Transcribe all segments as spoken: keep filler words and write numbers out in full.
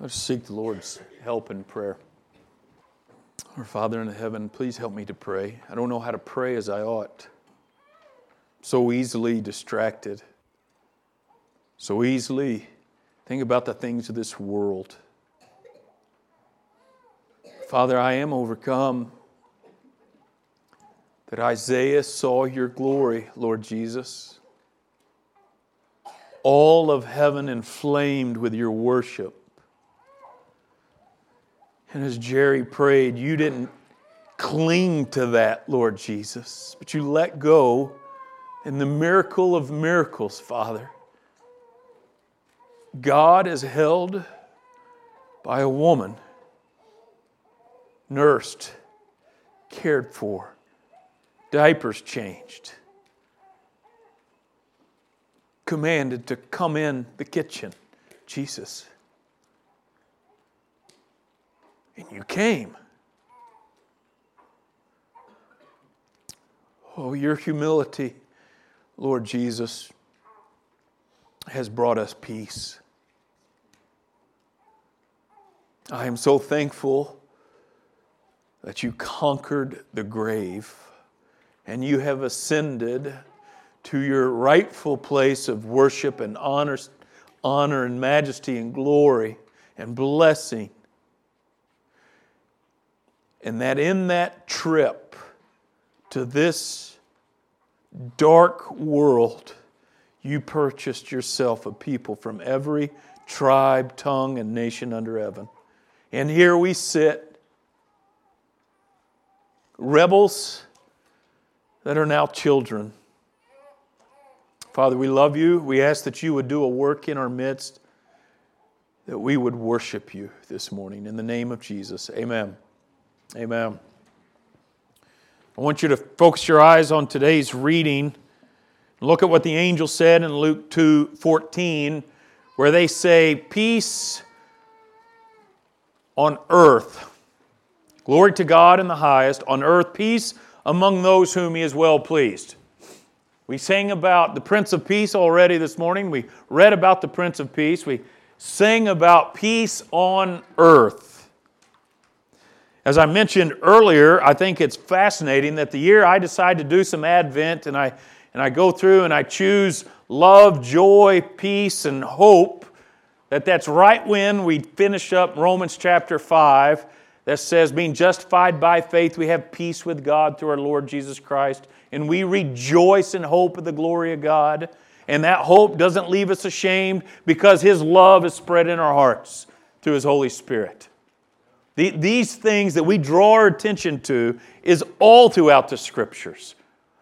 Let's seek the Lord's help in prayer. Our Father in heaven, please help me to pray. I don't know how to pray as I ought. So easily distracted. So easily think about the things of this world. Father, I am overcome that Isaiah saw your glory, Lord Jesus. All of heaven inflamed with your worship. And as Jerry prayed, you didn't cling to that, Lord Jesus, but you let go in the miracle of miracles, Father. God is held by a woman, nursed, cared for, diapers changed, commanded to come in the kitchen, Jesus. And you came. Oh, your humility, Lord Jesus, has brought us peace. I am so thankful that you conquered the grave and you have ascended to your rightful place of worship and honor, honor and majesty and glory and blessing. And that in that trip to this dark world, you purchased yourself a people from every tribe, tongue, and nation under heaven. And here we sit, rebels that are now children. Father, we love you. We ask that you would do a work in our midst, that we would worship you this morning. In the name of Jesus, amen. Amen. I want you to focus your eyes on today's reading. Look at what the angel said in Luke two fourteen, where they say, peace on earth. Glory to God in the highest. On earth, peace among those whom He is well pleased. We sang about the Prince of Peace already this morning. We read about the Prince of Peace. We sang about peace on earth. As I mentioned earlier, I think it's fascinating that the year I decide to do some Advent and I and I go through and I choose love, joy, peace, and hope, that that's right when we finish up Romans chapter five that says, being justified by faith, we have peace with God through our Lord Jesus Christ, and we rejoice in hope of the glory of God. And that hope doesn't leave us ashamed because His love is spread in our hearts through His Holy Spirit. The, these things that we draw our attention to is all throughout the Scriptures.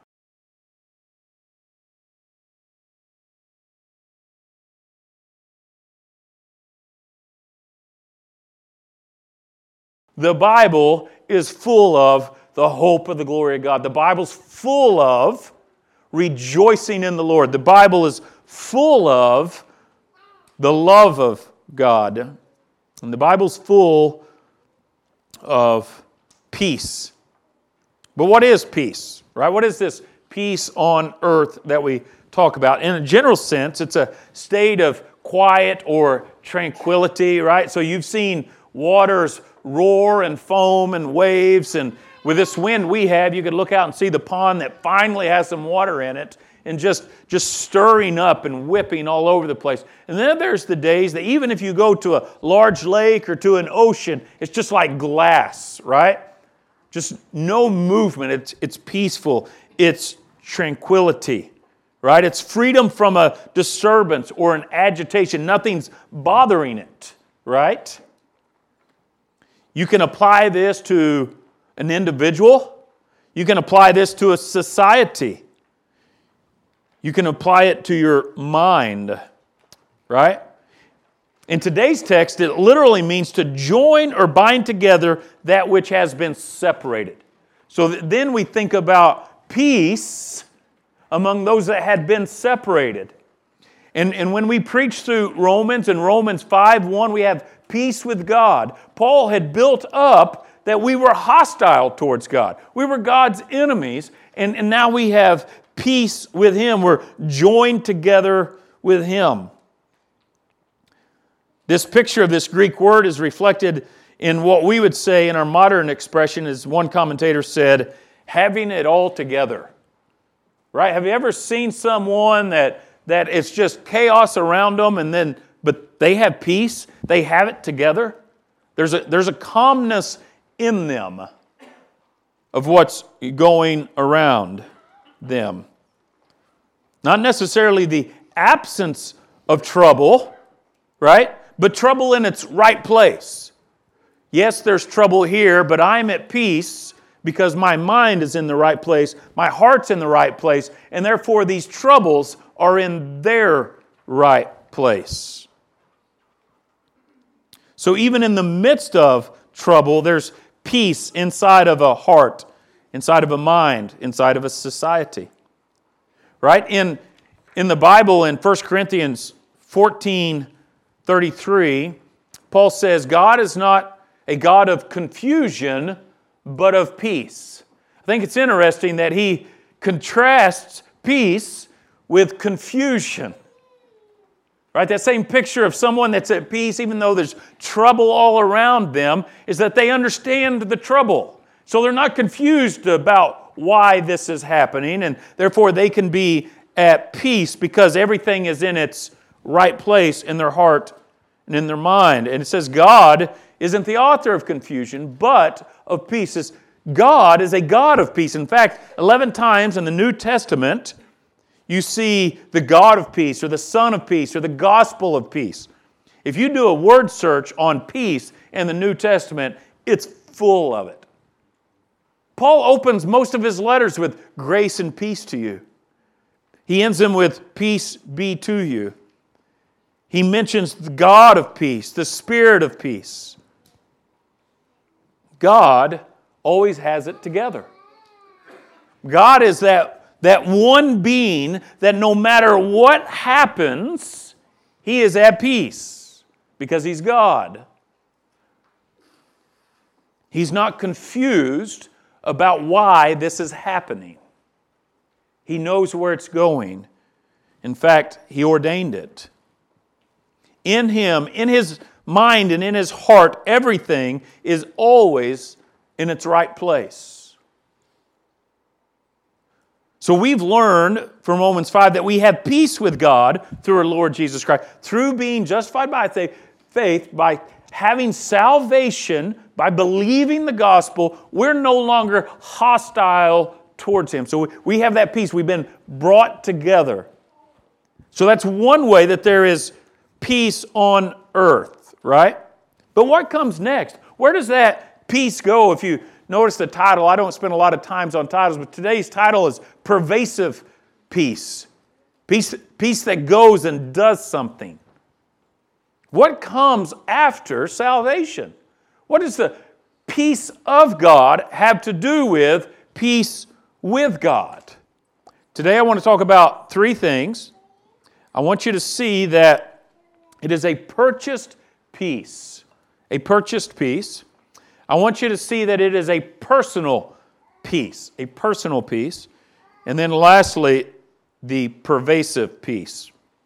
The Bible is full of the hope of the glory of God. The Bible's full of rejoicing in the Lord. The Bible is full of the love of God. And the Bible's full of peace. But what is peace, right? What is this peace on earth that we talk about? In a general sense, it's a state of quiet or tranquility, right? So you've seen waters roar and foam and waves, and with this wind we have, you could look out and see the pond that finally has some water in it and just, just stirring up and whipping all over the place. And then there's the days that even if you go to a large lake or to an ocean, it's just like glass, right? Just no movement. It's, it's peaceful. It's tranquility, right? It's freedom from a disturbance or an agitation. Nothing's bothering it, right? You can apply this to an individual. You can apply this to a society. You can apply it to your mind, right? In today's text, it literally means to join or bind together that which has been separated. So then we think about peace among those that had been separated. And, and when we preach through Romans, in Romans five one, we have peace with God. Paul had built up that we were hostile towards God. We were God's enemies, and, and now we have peace with Him. We're joined together with Him. This picture of this Greek word is reflected in what we would say in our modern expression, as one commentator said, having it all together. Right? Have you ever seen someone that, that it's just chaos around them, and then but they have peace? They have it together? There's a, there's a calmness in them of what's going around them. Not necessarily the absence of trouble, right? But trouble in its right place. Yes, there's trouble here, but I'm at peace because my mind is in the right place, my heart's in the right place, and therefore these troubles are in their right place. So even in the midst of trouble, there's peace inside of a heart, inside of a mind, inside of a society. Right? In, in the Bible, in First Corinthians fourteen thirty-three, Paul says, God is not a God of confusion, but of peace. I think it's interesting that he contrasts peace with confusion. Right? That same picture of someone that's at peace, even though there's trouble all around them, is that they understand the trouble. So they're not confused about why this is happening, and therefore they can be at peace because everything is in its right place in their heart and in their mind. And it says God isn't the author of confusion, but of peace. It's God is a God of peace. In fact, eleven times in the New Testament, you see the God of peace or the Son of peace or the gospel of peace. If you do a word search on peace in the New Testament, it's full of it. Paul opens most of his letters with grace and peace to you. He ends them with peace be to you. He mentions the God of peace, the Spirit of peace. God always has it together. God is that That one being that no matter what happens, He is at peace because He's God. He's not confused about why this is happening. He knows where it's going. In fact, He ordained it. In Him, in His mind and in His heart, everything is always in its right place. So we've learned from Romans five that we have peace with God through our Lord Jesus Christ. Through being justified by faith, by having salvation, by believing the gospel, we're no longer hostile towards Him. So we have that peace. We've been brought together. So that's one way that there is peace on earth, right? But what comes next? Where does that peace go? If you notice the title, I don't spend a lot of time on titles, but today's title is Pervasive Peace. Peace, peace that goes and does something. What comes after salvation? What does the peace of God have to do with peace with God? Today I want to talk about three things. I want you to see that it is a purchased peace. A purchased peace. I want you to see that it is a personal peace, a personal peace. And then lastly, the pervasive peace.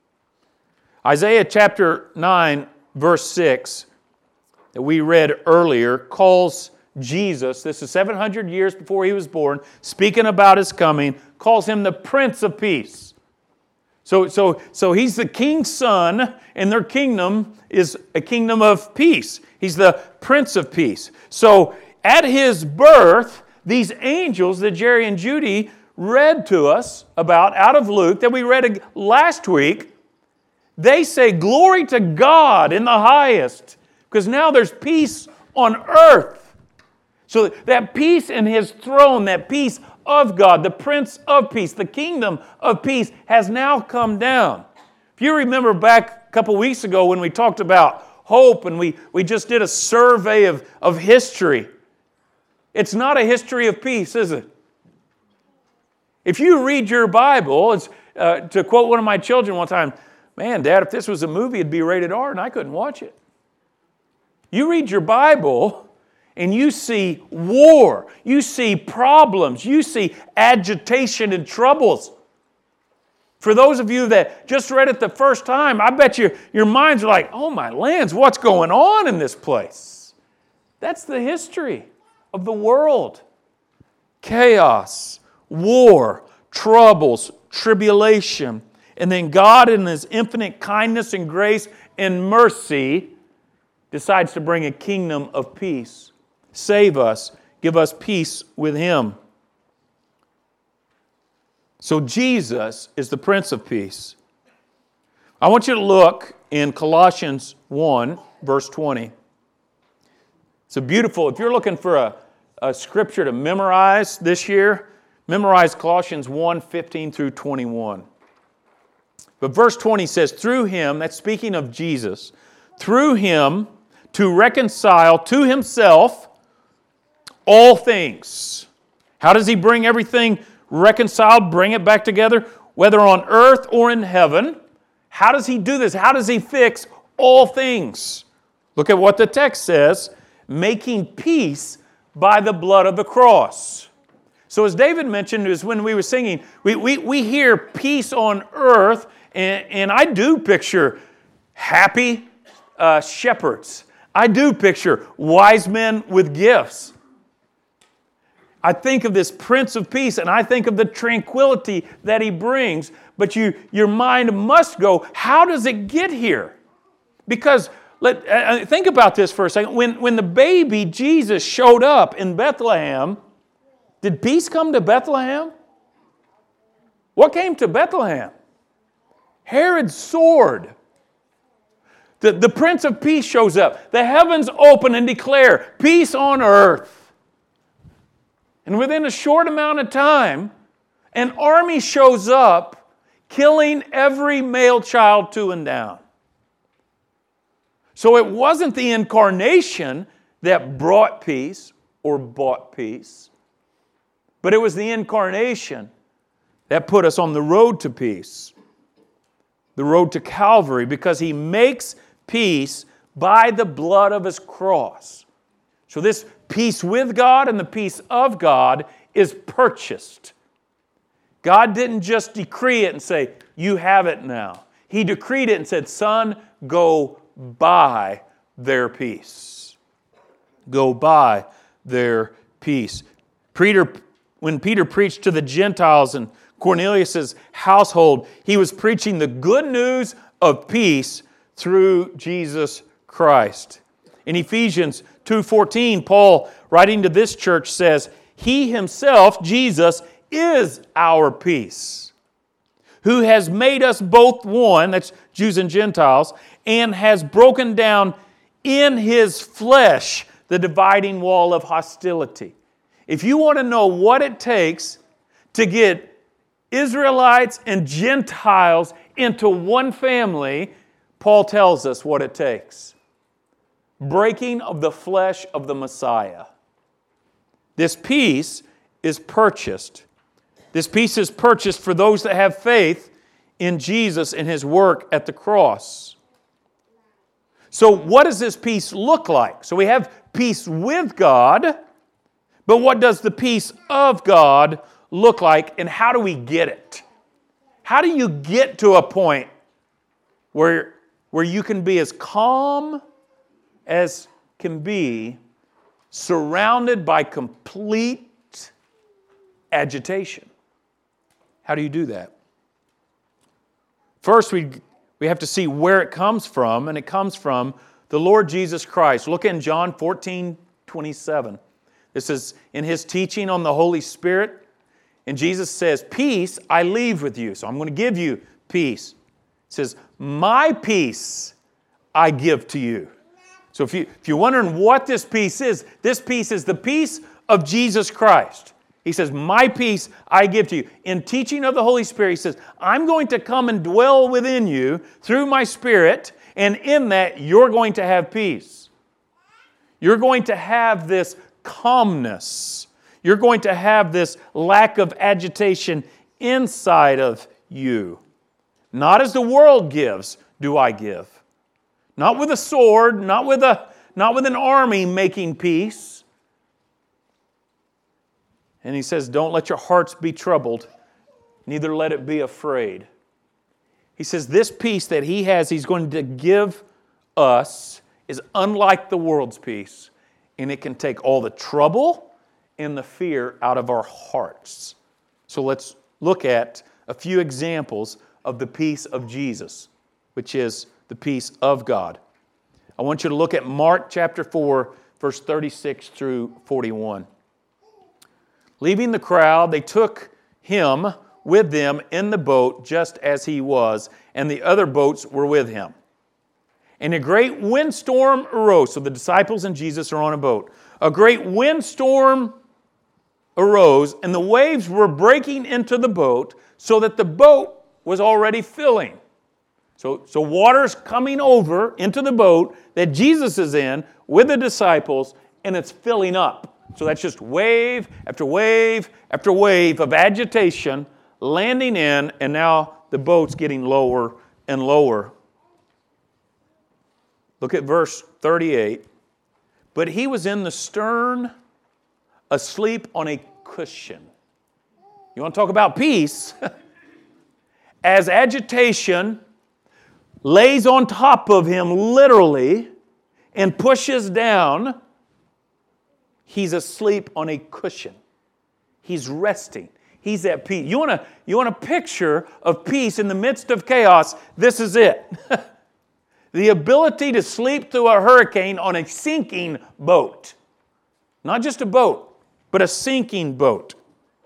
Isaiah chapter nine, verse six, that we read earlier, calls Jesus, this is seven hundred years before He was born, speaking about His coming, calls Him the Prince of Peace. So, so, so He's the King's Son, and their kingdom is a kingdom of peace. He's the Prince of Peace. So at His birth, these angels that Jerry and Judy read to us about out of Luke, that we read last week, they say, glory to God in the highest, because now there's peace on earth. So that peace in His throne, that peace of God, the Prince of Peace, the kingdom of peace has now come down. If you remember back a couple weeks ago when we talked about hope and we, we just did a survey of, of history, it's not a history of peace, is it? If you read your Bible, it's, uh, to quote one of my children one time, man, Dad, if this was a movie, it'd be rated R and I couldn't watch it. You read your Bible and you see war, you see problems, you see agitation and troubles. For those of you that just read it the first time, I bet you your minds are like, oh my lands, what's going on in this place? That's the history of the world. Chaos, war, troubles, tribulation. And then God in His infinite kindness and grace and mercy decides to bring a kingdom of peace. Save us, give us peace with Him. So Jesus is the Prince of Peace. I want you to look in Colossians one, verse twenty. It's a beautiful, if you're looking for a, a scripture to memorize this year, memorize Colossians one, fifteen through twenty-one. But verse twenty says, through Him, that's speaking of Jesus, through Him to reconcile to Himself all things. How does He bring everything reconciled, bring it back together? Whether on earth or in heaven. How does He do this? How does He fix all things? Look at what the text says. Making peace by the blood of the cross. So as David mentioned, is when we were singing, we, we, we hear peace on earth, and, and I do picture happy uh, shepherds. I do picture wise men with gifts. I think of this Prince of Peace, and I think of the tranquility that He brings. But you, your mind must go, how does it get here? Because let, uh, think about this for a second. When, when the baby Jesus showed up in Bethlehem, did peace come to Bethlehem? What came to Bethlehem? Herod's sword. The, the Prince of Peace shows up. The heavens open and declare peace on earth. And within a short amount of time, an army shows up, killing every male child two and down. So it wasn't the incarnation that brought peace or bought peace, but it was the incarnation that put us on the road to peace, the road to Calvary, because He makes peace by the blood of His cross. So this peace with God and the peace of God is purchased. God didn't just decree it and say, you have it now. He decreed it and said, son, go buy their peace. Go buy their peace. Peter, when Peter preached to the Gentiles in Cornelius' household, he was preaching the good news of peace through Jesus Christ. In Ephesians two fourteen, Paul, writing to this church, says, He Himself, Jesus, is our peace, who has made us both one, that's Jews and Gentiles, and has broken down in His flesh the dividing wall of hostility. If you want to know what it takes to get Israelites and Gentiles into one family, Paul tells us what it takes. Breaking of the flesh of the Messiah. This peace is purchased. This peace is purchased for those that have faith in Jesus and His work at the cross. So what does this peace look like? So we have peace with God, but what does the peace of God look like, and how do we get it? How do you get to a point where, where you can be as calm as can be, surrounded by complete agitation? How do you do that? First, we, we have to see where it comes from, and it comes from the Lord Jesus Christ. Look in John fourteen twenty-seven. This is in His teaching on the Holy Spirit, and Jesus says, peace I leave with you. So I'm going to give you peace. He says, my peace I give to you. So if, you, if you're wondering what this peace is, this peace is the peace of Jesus Christ. He says, my peace I give to you. In teaching of the Holy Spirit, He says, I'm going to come and dwell within you through my Spirit, and in that you're going to have peace. You're going to have this calmness. You're going to have this lack of agitation inside of you. Not as the world gives, do I give. Not with a sword, not with a, not with an army making peace. And He says, don't let your hearts be troubled, neither let it be afraid. He says this peace that he has, he's going to give us, is unlike the world's peace. And it can take all the trouble and the fear out of our hearts. So let's look at a few examples of the peace of Jesus, which is the peace of God. I want you to look at Mark chapter four, verse thirty-six through forty-one. Leaving the crowd, they took him with them in the boat just as he was, and the other boats were with him. And a great windstorm arose. So the disciples and Jesus are on a boat. A great windstorm arose, and the waves were breaking into the boat so that the boat was already filling. So, so water's coming over into the boat that Jesus is in with the disciples, and it's filling up. So that's just wave after wave after wave of agitation landing in, and now the boat's getting lower and lower. Look at verse thirty-eight. But he was in the stern, asleep on a cushion. You want to talk about peace? As agitation lays on top of him literally and pushes down, he's asleep on a cushion. He's resting. He's at peace. You want to you want a picture of peace in the midst of chaos? This is it. The ability to sleep through a hurricane on a sinking boat. Not just a boat, but a sinking boat.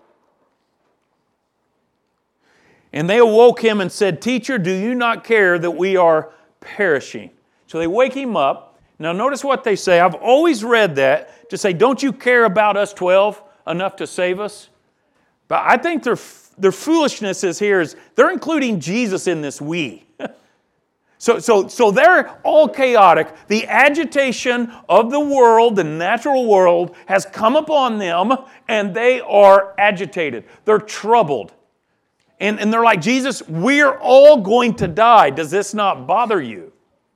And they awoke him and said, "Teacher, do you not care that we are perishing?" So they wake him up. Now notice what they say. I've always read that to say, don't you care about us twelve enough to save us? But I think their, their foolishness is here is they're including Jesus in this we. So, so, so they're all chaotic. The agitation of the world, the natural world, has come upon them, and they are agitated. They're troubled. And, and they're like, Jesus, we're all going to die. Does this not bother you?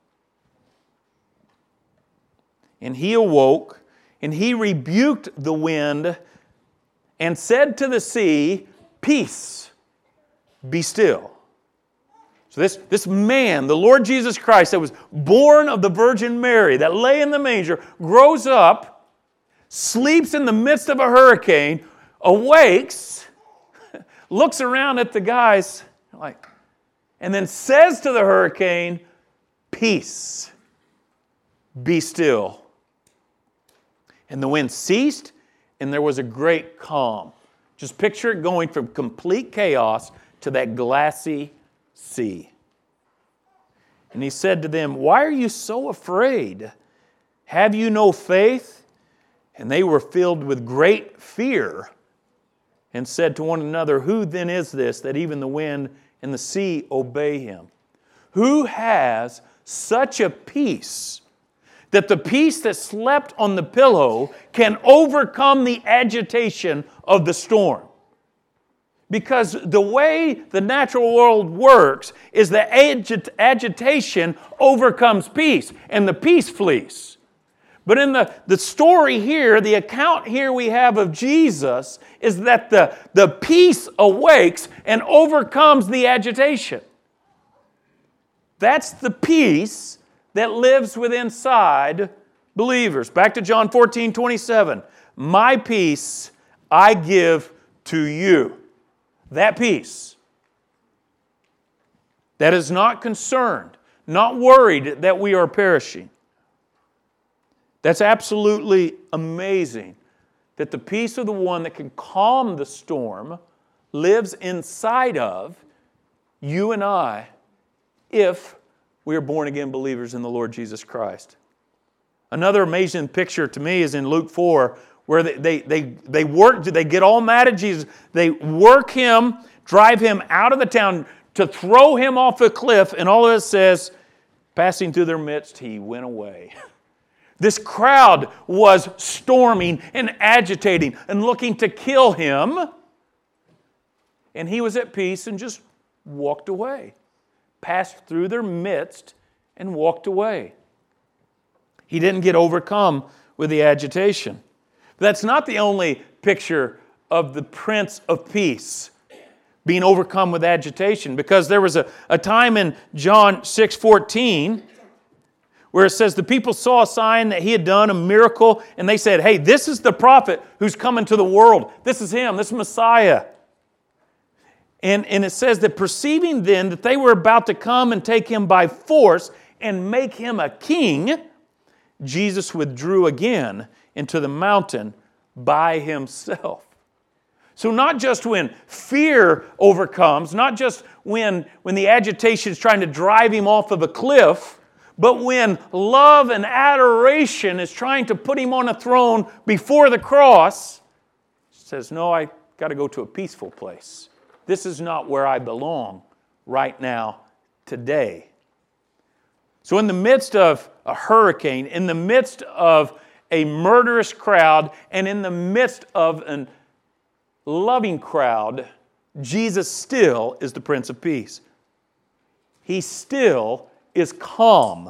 And he awoke, and he rebuked the wind and said to the sea, "Peace, be still." So this, this man, the Lord Jesus Christ, that was born of the Virgin Mary, that lay in the manger, grows up, sleeps in the midst of a hurricane, awakes, looks around at the guys, like, and then says to the hurricane, "Peace, be still." And the wind ceased, and there was a great calm. Just picture it going from complete chaos to that glassy sea. And he said to them, "Why are you so afraid? Have you no faith?" And they were filled with great fear and said to one another, "Who then is this that even the wind and the sea obey him? Who has such a peace that the peace that slept on the pillow can overcome the agitation of the storm?" Because the way the natural world works is the agit- agitation overcomes peace, and the peace flees. But in the, the story here, the account here we have of Jesus is that the, the peace awakes and overcomes the agitation. That's the peace that lives within inside believers. Back to John fourteen twenty-seven. "My peace I give to you." That peace that is not concerned, not worried that we are perishing. That's absolutely amazing that the peace of the one that can calm the storm lives inside of you and I if we are born-again believers in the Lord Jesus Christ. Another amazing picture to me is in Luke four, where they, they, they, they work, they get all mad at Jesus. They work him, drive him out of the town to throw him off a cliff, and all of it says, passing through their midst, he went away. This crowd was storming and agitating and looking to kill him, and he was at peace and just walked away. Passed through their midst and walked away. He didn't get overcome with the agitation. That's not the only picture of the Prince of Peace. being overcome with agitation. Because there was a, a time in John six fourteen where it says the people saw a sign that he had done, a miracle, and they said, hey, this is the prophet who's coming to the world. This is him. This is Messiah. And, and it says that perceiving then that they were about to come and take him by force and make him a king, Jesus withdrew again into the mountain by himself. So not just when fear overcomes, not just when, when the agitation is trying to drive him off of a cliff, but when love and adoration is trying to put him on a throne before the cross, he says, no, I got to go to a peaceful place. This is not where I belong right now, today. So in the midst of a hurricane, in the midst of a murderous crowd, and in the midst of a loving crowd, Jesus still is the Prince of Peace. He still is calm.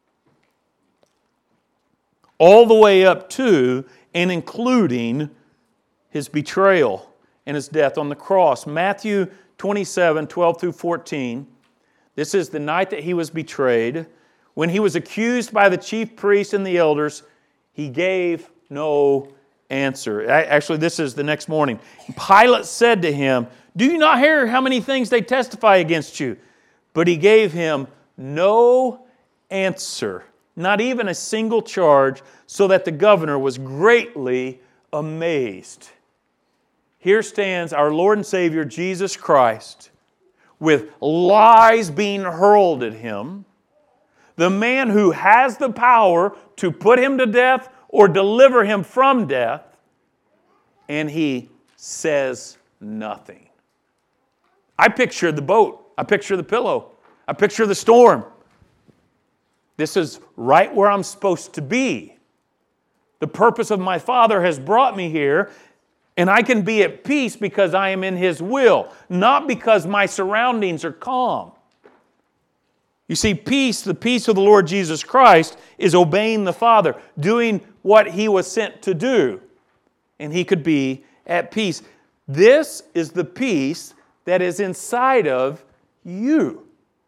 All the way up to and including his betrayal and his death on the cross. Matthew twenty-seven, twelve through fourteen. This is the night that he was betrayed. When he was accused by the chief priests and the elders, he gave no answer. Actually, this is the next morning. Pilate said to him, do you not hear how many things they testify against you? But he gave him no answer, not even a single charge, so that the governor was greatly amazed. Here stands our Lord and Savior Jesus Christ with lies being hurled at him, the man who has the power to put him to death or deliver him from death, and he says nothing. I picture the boat. I picture the pillow. I picture the storm. This is right where I'm supposed to be. The purpose of my Father has brought me here, and I can be at peace because I am in His will, not because my surroundings are calm. You see, peace, the peace of the Lord Jesus Christ, is obeying the Father, doing what He was sent to do, and He could be at peace. This is the peace that is inside of you,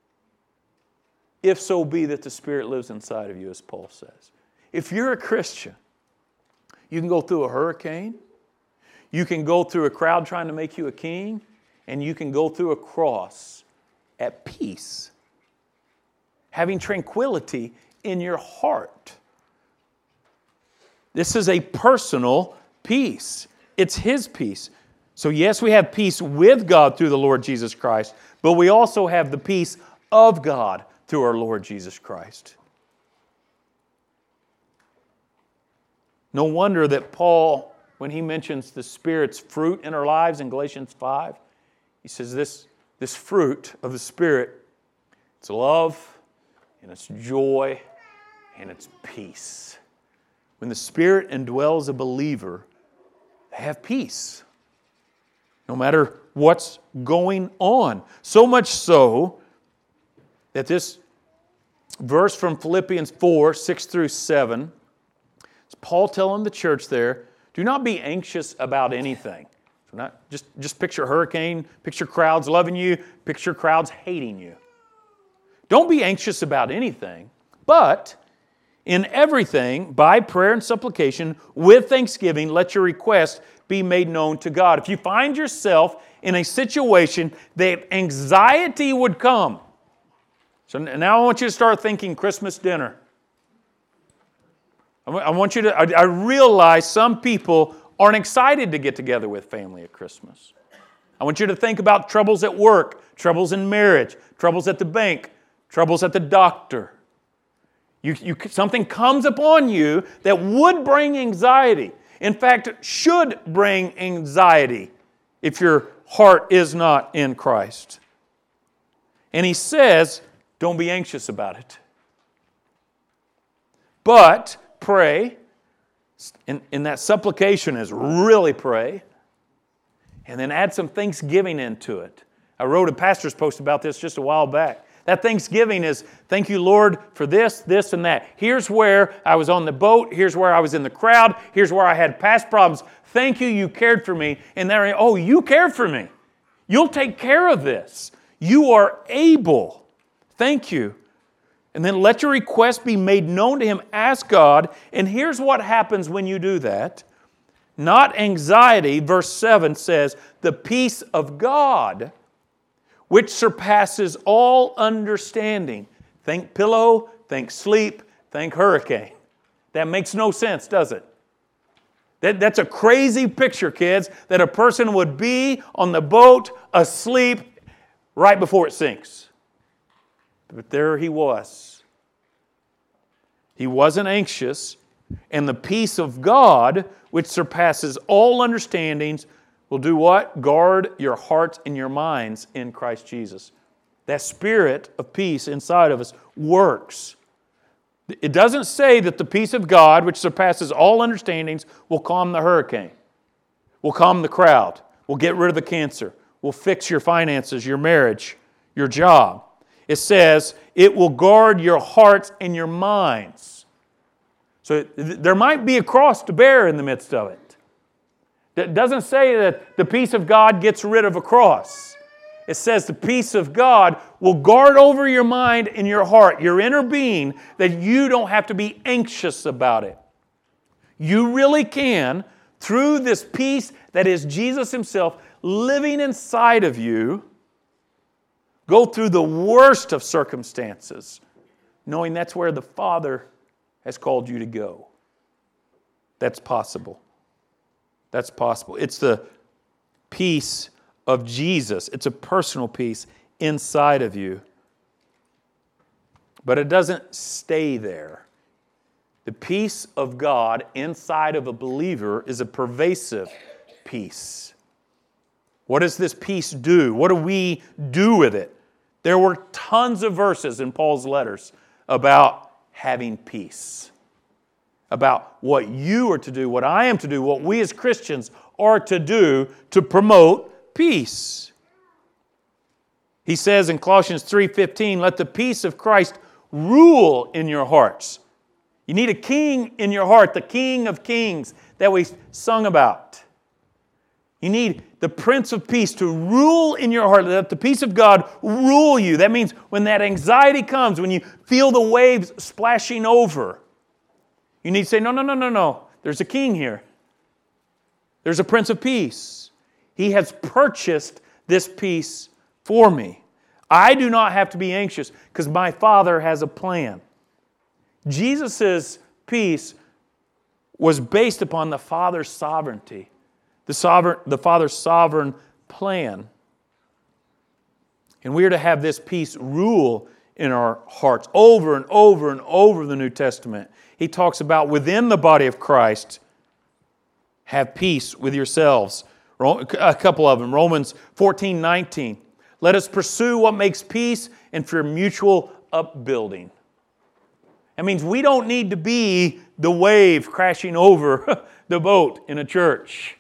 if so be that the Spirit lives inside of you, as Paul says. If you're a Christian, you can go through a hurricane, you can go through a crowd trying to make you a king, and you can go through a cross at peace, having tranquility in your heart. This is a personal peace. It's His peace. So yes, we have peace with God through the Lord Jesus Christ, but we also have the peace of God through our Lord Jesus Christ. No wonder that Paul, when he mentions the Spirit's fruit in our lives in Galatians five, he says this, this fruit of the Spirit, it's love, and it's joy, and it's peace. When the Spirit indwells a believer, they have peace, no matter what's going on. So much so that this verse from Philippians four, six through seven, it's Paul telling the church there, do not be anxious about anything. So not just, just picture a hurricane, picture crowds loving you, picture crowds hating you. Don't be anxious about anything, but in everything, by prayer and supplication, with thanksgiving, let your request be made known to God. If you find yourself in a situation that anxiety would come, so now I want you to start thinking Christmas dinner. I want you to, I, I realize some people aren't excited to get together with family at Christmas. I want you to think about troubles at work, troubles in marriage, troubles at the bank, troubles at the doctor. You, you, something comes upon you that would bring anxiety. In fact, it should bring anxiety if your heart is not in Christ. And he says, don't be anxious about it. But pray, and, and that supplication is really pray, and then add some thanksgiving into it. I wrote a pastor's post about this just a while back. That thanksgiving is, thank you, Lord, for this, this, and that. Here's where I was on the boat. Here's where I was in the crowd. Here's where I had past problems. Thank you, you cared for me. And then, oh, you cared for me. You'll take care of this. You are able. Thank you. And then let your request be made known to Him. Ask God. And here's what happens when you do that. Not anxiety, verse seven says, the peace of God, which surpasses all understanding. Think pillow, think sleep, think hurricane. That makes no sense, does it? That, that's a crazy picture, kids, that a person would be on the boat asleep right before it sinks. But there he was. He wasn't anxious, and the peace of God, which surpasses all understandings, will do what? Guard your hearts and your minds in Christ Jesus. That spirit of peace inside of us works. It doesn't say that the peace of God, which surpasses all understandings, will calm the hurricane, will calm the crowd, will get rid of the cancer, will fix your finances, your marriage, your job. It says it will guard your hearts and your minds. So there might be a cross to bear in the midst of it. It doesn't say that the peace of God gets rid of a cross. It says the peace of God will guard over your mind and your heart, your inner being, that you don't have to be anxious about it. You really can, through this peace that is Jesus Himself living inside of you, go through the worst of circumstances, knowing that's where the Father has called you to go. That's possible. That's possible. It's the peace of Jesus. It's a personal peace inside of you. But it doesn't stay there. The peace of God inside of a believer is a pervasive peace. What does this peace do? What do we do with it? There were tons of verses in Paul's letters about having peace, about what you are to do, what I am to do, what we as Christians are to do to promote peace. He says in Colossians three fifteen, let the peace of Christ rule in your hearts. You need a king in your heart, the King of Kings that we sung about. You need the Prince of Peace to rule in your heart. Let the peace of God rule you. That means when that anxiety comes, when you feel the waves splashing over, you need to say, no, no, no, no, no. There's a king here. There's a Prince of Peace. He has purchased this peace for me. I do not have to be anxious because my Father has a plan. Jesus' peace was based upon the Father's sovereignty. The sovereign, the Father's sovereign plan. And we are to have this peace rule in our hearts over and over and over the New Testament. He talks about within the body of Christ, have peace with yourselves. A couple of them. Romans fourteen nineteen. Let us pursue what makes peace and for mutual upbuilding. That means we don't need to be the wave crashing over the boat in a church.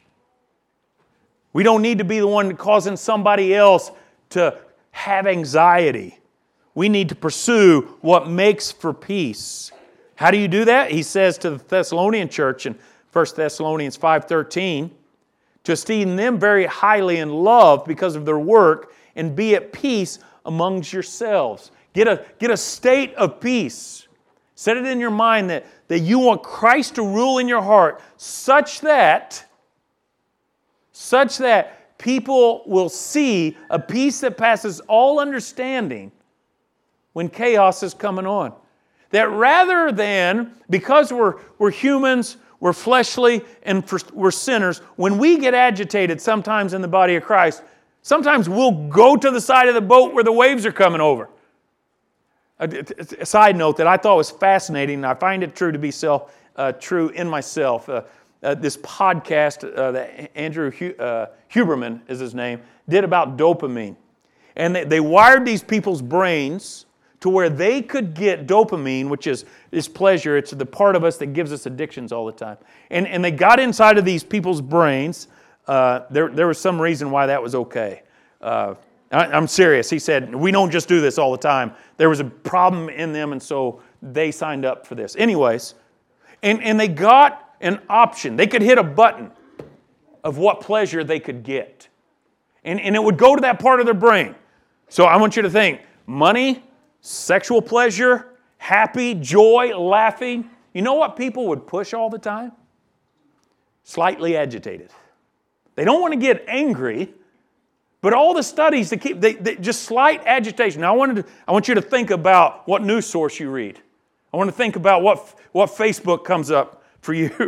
We don't need to be the one causing somebody else to have anxiety. We need to pursue what makes for peace. How do you do that? He says to the Thessalonian church in First Thessalonians five thirteen, to esteem them very highly in love because of their work and be at peace amongst yourselves. Get a, get a state of peace. Set it in your mind that, that you want Christ to rule in your heart such that such that people will see a peace that passes all understanding when chaos is coming on. That rather than, because we're, we're humans, we're fleshly, and we're sinners, when we get agitated sometimes in the body of Christ, sometimes we'll go to the side of the boat where the waves are coming over. A, a side note that I thought was fascinating, and I find it true to be self, uh, true in myself. Uh, Uh, this podcast uh, that Andrew Hu- uh, Huberman is his name, did about dopamine. And they, they wired these people's brains to where they could get dopamine, which is, is pleasure. It's the part of us that gives us addictions all the time. And, and they got inside of these people's brains. Uh, there, there was some reason why that was okay. Uh, I, I'm serious. He said, we don't just do this all the time. There was a problem in them, and so they signed up for this. Anyways, and, and they got an option. They could hit a button of what pleasure they could get. And, and it would go to that part of their brain. So I want you to think, money, sexual pleasure, happy, joy, laughing. You know what people would push all the time? Slightly agitated. They don't want to get angry, but all the studies that keep, they, they, just slight agitation. Now I, wanted to, I want you to think about what news source you read. I want to think about what, what Facebook comes up for you.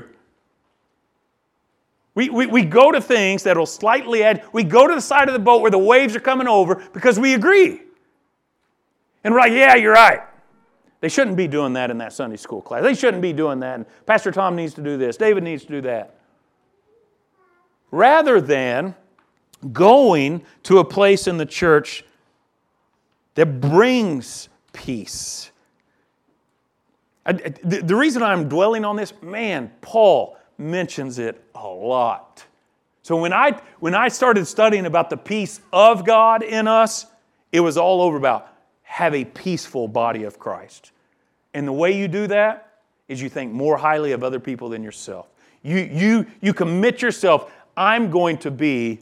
We, we, we go to things that will slightly add, we go to the side of the boat where the waves are coming over because we agree. And we're like, yeah, you're right. They shouldn't be doing that in that Sunday school class. They shouldn't be doing that. And Pastor Tom needs to do this. David needs to do that. Rather than going to a place in the church that brings peace. I, the, the reason I'm dwelling on this, man, Paul mentions it a lot. So when I when I started studying about the peace of God in us, it was all over about have a peaceful body of Christ. And the way you do that is you think more highly of other people than yourself. You, you, you commit yourself, I'm going to be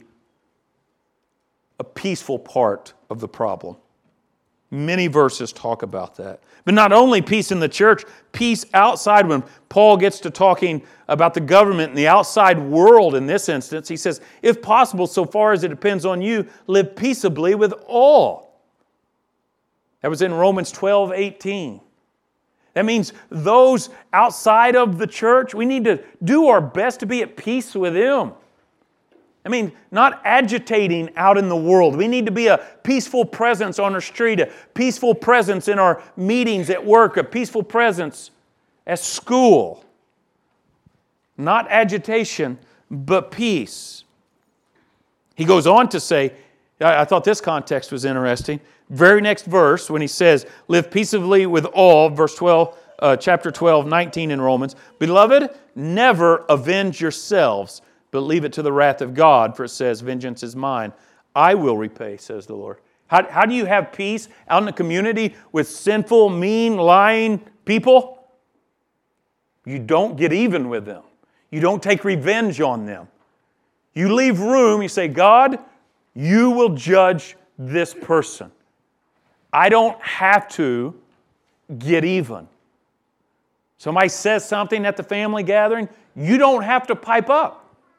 a peaceful part of the problem. Many verses talk about that. But not only peace in the church, peace outside. When Paul gets to talking about the government and the outside world in this instance, he says, if possible, so far as it depends on you, live peaceably with all. That was in Romans twelve eighteen. That means those outside of the church, we need to do our best to be at peace with them. I mean, not agitating out in the world. We need to be a peaceful presence on our street, a peaceful presence in our meetings at work, a peaceful presence at school. Not agitation, but peace. He goes on to say, I thought this context was interesting. Very next verse, when he says, live peaceably with all, verse twelve, uh, chapter twelve, nineteen in Romans. Beloved, never avenge yourselves, but leave it to the wrath of God, for it says, vengeance is mine. I will repay, says the Lord. How, how do you have peace out in the community with sinful, mean, lying people? You don't get even with them. You don't take revenge on them. You leave room, you say, God, you will judge this person. I don't have to get even. Somebody says something at the family gathering, you don't have to pipe up.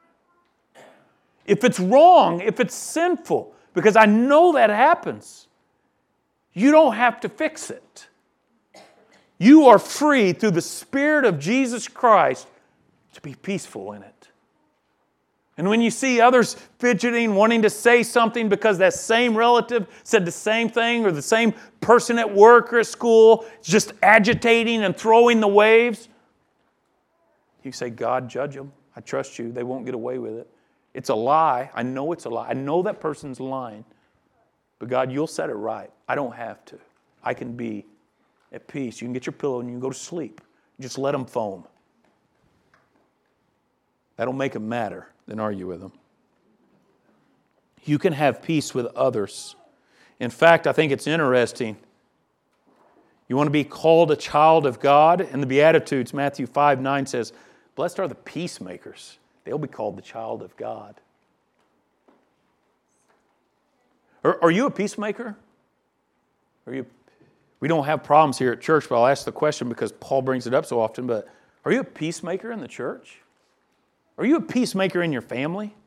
If it's wrong, if it's sinful, because I know that happens, you don't have to fix it. You are free through the Spirit of Jesus Christ to be peaceful in it. And when you see others fidgeting, wanting to say something because that same relative said the same thing, or the same person at work or at school is just agitating and throwing the waves, you say, God, judge them. I trust you. They won't get away with it. It's a lie. I know it's a lie. I know that person's lying. But God, you'll set it right. I don't have to. I can be at peace. You can get your pillow and you can go to sleep. Just let them foam. That'll make them madder than argue with them. You can have peace with others. In fact, I think it's interesting. You want to be called a child of God? In the Beatitudes, Matthew five nine says, blessed are the peacemakers. They'll be called the child of God. Are, are you a peacemaker? Are you? We don't have problems here at church, but I'll ask the question because Paul brings it up so often, but are you a peacemaker in the church? Are you a peacemaker in your family?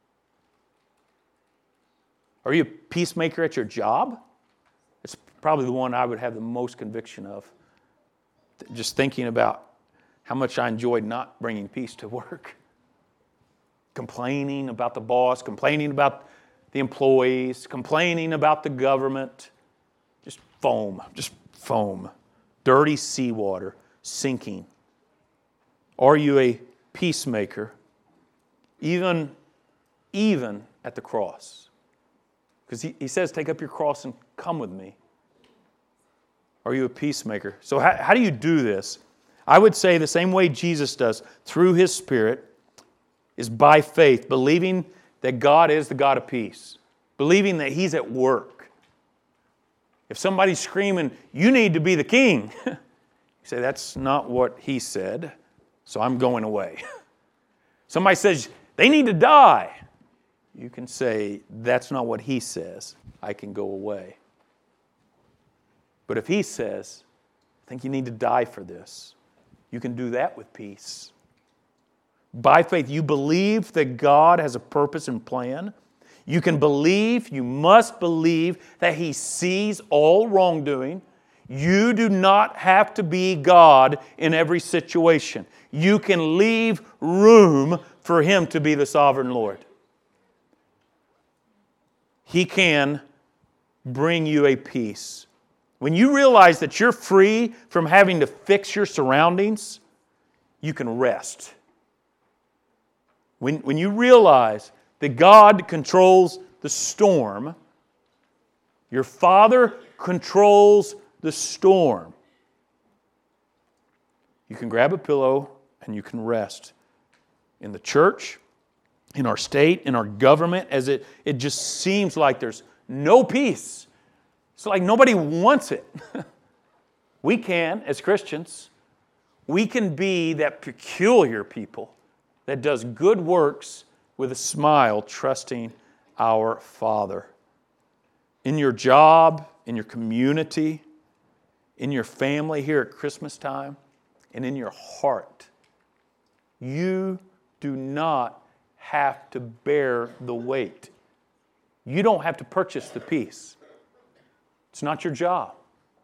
Are you a peacemaker at your job? It's probably the one I would have the most conviction of. Just thinking about how much I enjoyed not bringing peace to work. Complaining about the boss, complaining about the employees, complaining about the government. Just foam, just foam. Dirty seawater, sinking. Are you a peacemaker? Even, even at the cross. Because he, he says, take up your cross and come with me. Are you a peacemaker? So how, how do you do this? I would say the same way Jesus does, through His Spirit, is by faith, believing that God is the God of peace. Believing that He's at work. If somebody's screaming, you need to be the king, you say, that's not what He said, so I'm going away. Somebody says, they need to die. you can say, that's not what He says. I can go away. But if He says, I think you need to die for this, you can do that with peace. By faith, you believe that God has a purpose and plan. You can believe, you must believe that He sees all wrongdoing. You do not have to be God in every situation. You can leave room for Him to be the sovereign Lord. He can bring you a peace. When you realize that you're free from having to fix your surroundings, you can rest. When, when you realize that God controls the storm, your Father controls the storm, you can grab a pillow and you can rest. In the church, in our state, in our government, as it, it just seems like there's no peace. It's like nobody wants it. We can, as Christians, we can be that peculiar people that does good works with a smile, trusting our Father. In your job, in your community, in your family here at Christmas time, and in your heart, you do not have to bear the weight. You don't have to purchase the peace. It's not your job.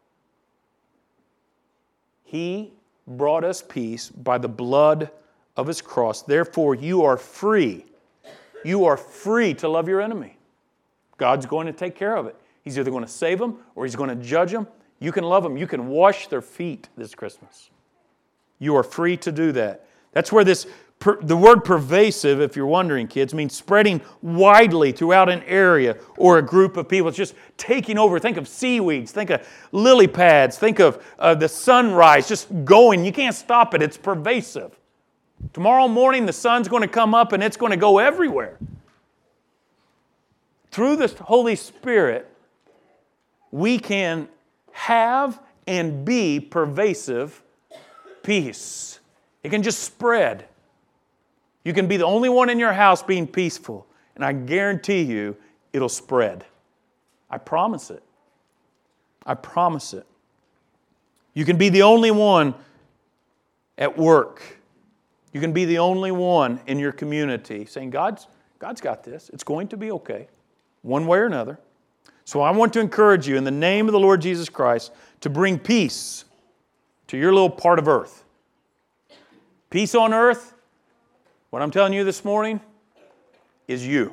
He brought us peace by the blood of His cross. Therefore, you are free. You are free to love your enemy. God's going to take care of it. He's either going to save them or He's going to judge them. You can love them. You can wash their feet this Christmas. You are free to do that. That's where this, per, the word pervasive, if you're wondering, kids, means spreading widely throughout an area or a group of people. It's just taking over. Think of seaweeds. Think of lily pads. Think of uh, the sunrise just going. You can't stop it. It's pervasive. Tomorrow morning, the sun's going to come up and it's going to go everywhere. Through the Holy Spirit, we can have and be pervasive peace. It can just spread. You can be the only one in your house being peaceful, and I guarantee you it'll spread. I promise it. I promise it. You can be the only one at work. You can be the only one in your community saying, God's, God's got this. It's going to be okay, one way or another. So I want to encourage you in the name of the Lord Jesus Christ to bring peace to your little part of earth. Peace on earth, what I'm telling you this morning, is you.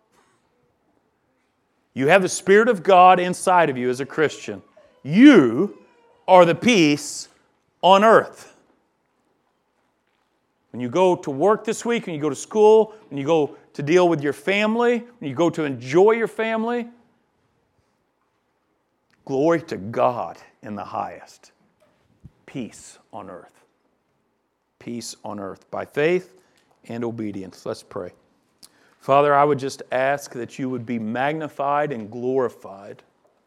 You have the Spirit of God inside of you as a Christian. You are the peace on earth. When you go to work this week, when you go to school, when you go to deal with your family, when you go to enjoy your family, glory to God in the highest. Peace on earth. Peace on earth by faith and obedience. Let's pray. Father, I would just ask that you would be magnified and glorified.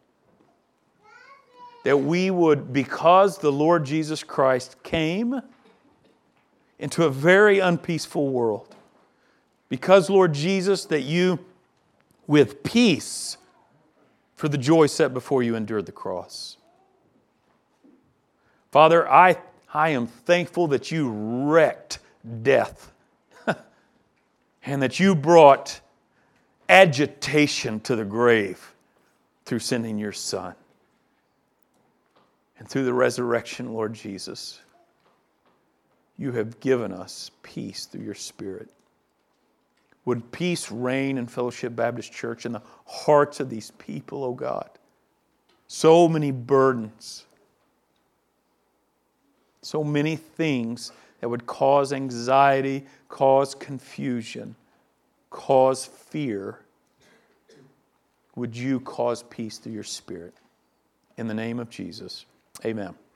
That we would, because the Lord Jesus Christ came into a very unpeaceful world, because, Lord Jesus, that you, with peace, for the joy set before you, endured the cross. Father, I, I am thankful that you wrecked death and that you brought agitation to the grave through sending your Son. And through the resurrection, Lord Jesus, you have given us peace through your Spirit. Would peace reign in Fellowship Baptist Church in the hearts of these people, oh God? So many burdens. So many things that would cause anxiety, cause confusion, cause fear. Would you cause peace through your Spirit? In the name of Jesus, amen.